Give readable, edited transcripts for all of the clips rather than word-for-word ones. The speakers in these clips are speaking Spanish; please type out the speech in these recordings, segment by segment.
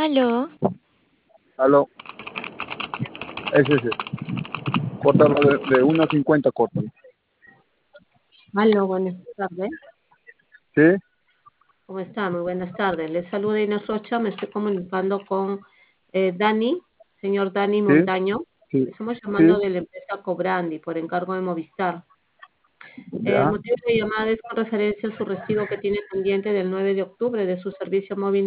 Aló, Aló, ese. Córtalo de 1.50, córtalo. Aló, buenas tardes. ¿Sí? ¿Cómo está? Muy buenas tardes. Les saluda Inés Rocha. Me estoy comunicando con Dani, señor Dani ¿Sí? Montaño. Sí. Estamos ¿Sí? llamando de la empresa Cobrandi por encargo de Movistar. El Ya. motivo de llamada es con referencia a su recibo que tiene pendiente del 9 de octubre de su servicio móvil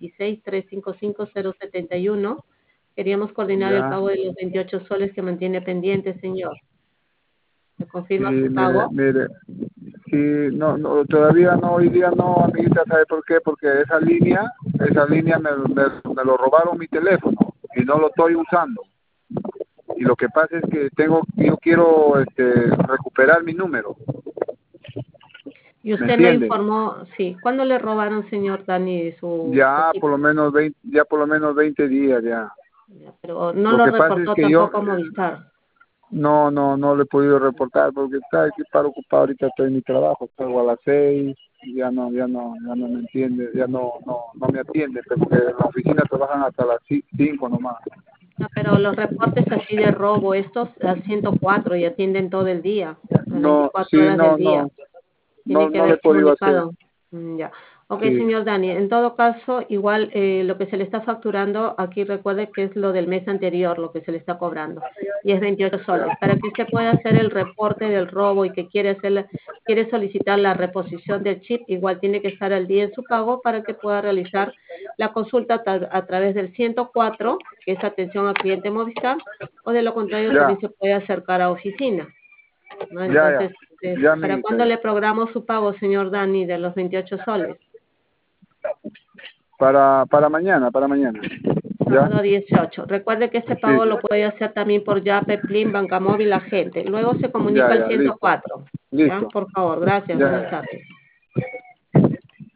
926-355-071. Queríamos coordinar el Ya. pago de los 28 soles que mantiene pendiente, señor. ¿Me Sí, confirma su mire, pago? mire. Sí, no, todavía no, hoy día no, amiguita, ¿sabe por qué? Porque esa línea me lo robaron mi teléfono y no lo estoy usando. Y lo que pasa es que yo quiero recuperar mi número, Y ¿me usted no entiende? informó, sí, ¿cuándo le robaron, señor Dani, su Ya por equipo? lo menos 20, ya por lo menos 20 días ya. Ya, pero no Lo lo que pasa es reportó que yo, tampoco a Movistar. no le he podido reportar porque está aquí para ocupado, ahorita estoy en mi trabajo, salgo a las 6, ya no me entiende, no me atiende, porque en la oficina trabajan hasta las 5 nomás. Ah, pero los reportes así de robo, estos al 104 y atienden todo el día, las No, 24 sí, horas del día. Tiene que no le he haber podido hacer, comunicado. Ya. Ok, sí, señor Dani, en todo caso, igual lo que se le está facturando, aquí recuerde que es lo del mes anterior, lo que se le está cobrando, y es 28 soles. ya, Para que usted pueda hacer el reporte del robo y que quiere solicitar la reposición del chip, igual tiene que estar al día en su pago para que pueda realizar la consulta a través del 104, que es atención al cliente Movistar, o de lo contrario ya, también se puede acercar a oficina, ¿no? ya, Entonces, ya, ¿para amiguita, cuándo le programo su pago, señor Dani, de los 28 soles? para mañana, ya, Sábado 18. Recuerde que este sí, pago lo puede hacer también por Yape, Plin, Banca Móvil, Agente. Luego se comunica al listo, 104. ¿Ya? listo, Por favor, gracias. ya. Buenas tardes.